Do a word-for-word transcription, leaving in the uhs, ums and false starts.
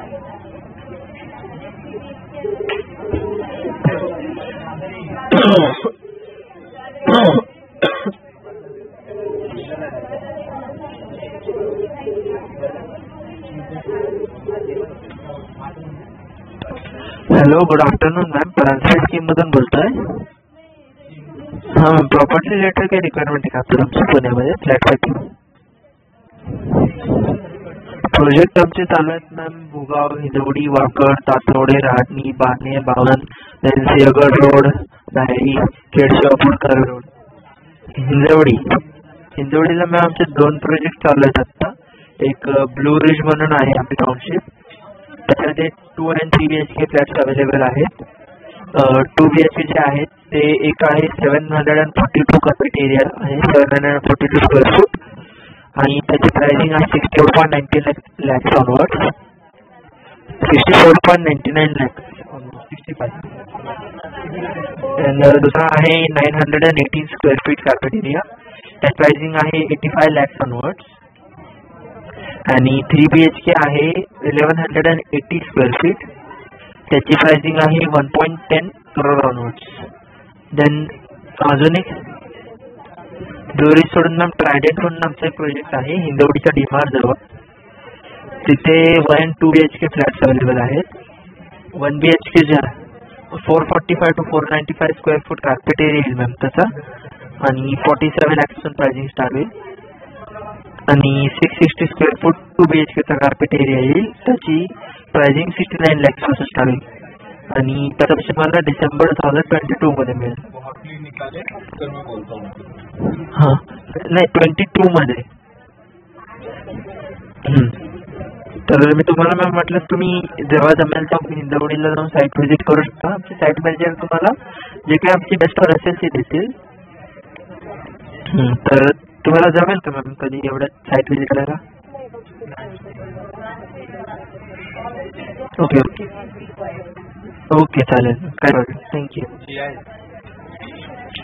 Hello, good afternoon ma'am. Translate scheme मधून बोलतोय. हां मॅम, प्रॉपर्टी रिलेटेड काही रिक्वायरमेंट आहे का आपल्या आमच्या पुण्यामध्ये फ्लॅटसाठी? प्रोजेक्ट आमचे चालू आहेत मॅम. भुगाव, हिंजवडी, वाकड, तातवडे, रहाटणी, बाणे, बावन, सिंहगड रोड, नायरी, केडशिवापूर, कर रोड, हिंजवडी. हिंजवडीला मॅम आमचे दोन प्रोजेक्ट चालू आहेत आत्ता. एक ब्लू रिज म्हणून आहे आपली टाउनशिप, त्याच्यामध्ये two and three B H K flats available आहेत. टू बी एच के जे आहेत ते एक आहे seven hundred and forty two carpet area आहे, seven hundred and forty two square foot, आणि त्याची प्राइसिंग आहे sixty four point ninety lakhs onwards, sixty four point ninety nine lakhs onward sixty five. दुसरा आहे nine hundred and eighteen square feet carpet area, त्याची pricing आहे eighty five lakhs onwards. आणि three B H K आहे eleven hundred and eighty square feet, त्याची pricing आहे one point ten crore onwards. Then अजून एक ब्लुरीज सोडून मॅम ट्रायडेंट म्हणून आमचा एक प्रोजेक्ट आहे हिंदवडीच्या डीमार्ट जवळ. तिथे one and two B H K flats available आहेत. वन बी एच के जे आहे four forty five two four ninety five square foot carpet area येईल मॅम त्याचा, आणि फोर्टी सेवन लॅक्सपासून प्राइसिंग स्टार्ट होईल. आणि six sixty square foot two B H केचा कार्पेट एरिया येईल, त्याची प्राइसिंग सिक्स्टी नाईन लॅक्सपासून स्टार्ट होईल. आणि त्याचा पैसे मला December two thousand twenty two मध्ये मिळेल. हां नाही, ट्वेंटी टू मध्ये. तर मी तुम्हाला मॅम म्हटलं तुम्ही जेव्हा जमेल तेव्हा हिंजवडीला जाऊन साईट व्हिजिट करू शकता. आमचे साईट मॅनेजर तुम्हाला जे काही आमची बेस्ट ऑर असेल ते देतील. तर तुम्हाला जमेल का मॅम कधी एवढ्यात साईट व्हिजिट करायला? ओके ओके ओके चालेल, काय प्रॉब्लेम. थँक्यू.